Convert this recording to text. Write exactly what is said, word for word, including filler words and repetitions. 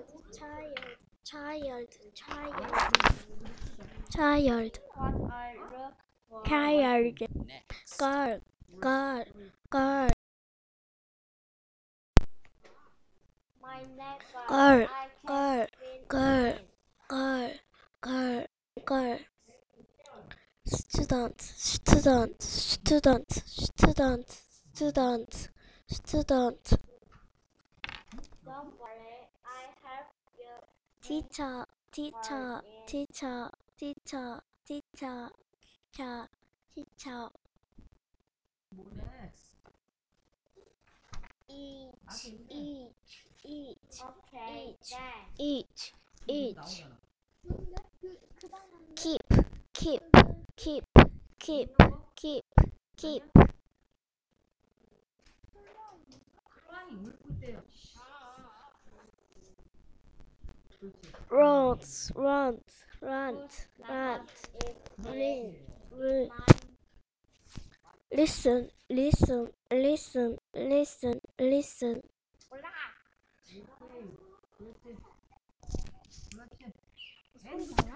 child, child, child, child, child, girl, girl, girl, girl, girl, girl, girl, girl, girl, student, student, student, student, student, student, teacher, teacher, teacher, teacher, teacher, teacher, teacher, each, each, each, each, each, each, keep, keep, keep, keep, keep, keep, runs, runs, runs, runs, ring, ring. Listen, listen, listen, listen, listen.